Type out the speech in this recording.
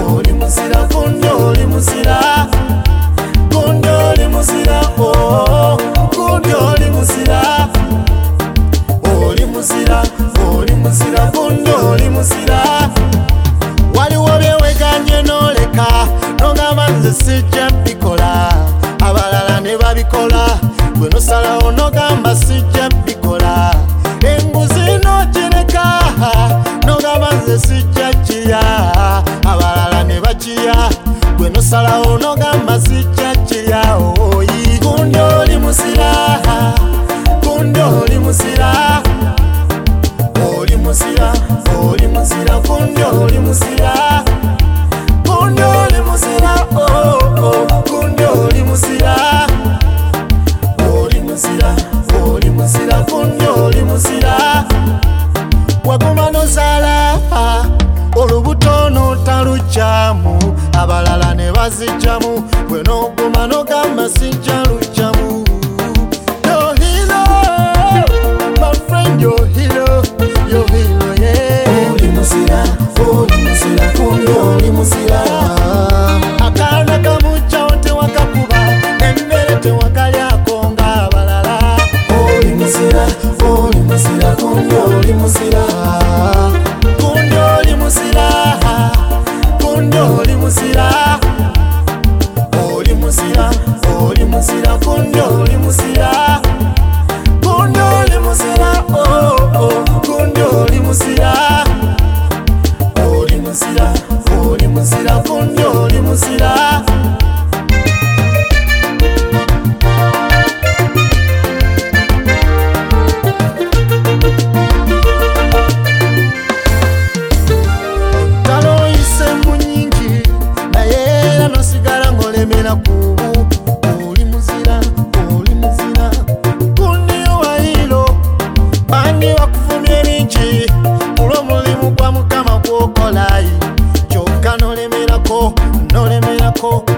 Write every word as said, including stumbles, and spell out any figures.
oli muzira gundi oli muzira gundi oli muzira oh gundi oli muzira oli muzira oli muzira gundi oli muzira waliwo byeweganye noleka nogamba nze sijja bikola abalala ne babikola gwe nosalawo nogamba sijja bikola enguzi nogireka nogamba nze sijja kirya abalala ne bakirya gwe nosalawo nogamba sijja kirya oyi gundi oli muzira gundi oli muzira oli muzira oli muzira gundi oli muzira gundi oli muzira oh oh gundi oli muzira oli muzira oli muzira gundi oli muzira waguma nozala olubuto notalujjamu abalala ne bazijjamu gwe noguma nogamba sijja lujjamu yo hero my friend yo hero yo hero yeah oli muzira oli muzira gundi oli muzira akaana kamujjawo tewakakuba emmere tewakalyako ng'abalala oli muzira oli muzira gundi oli muzira gundi oli muzira gundi oli muzira oli muzira oli muzira gundi oli muzira gundi oli muzira oh oh gundi oli muzira oli muzira oli muzira gundi oli muzira oli muzira oli muzira gundi owayiro bandi bakuvumye bingi olw'omulimu gwa mukama gw'okolayi kyokka nolemerako nolemerako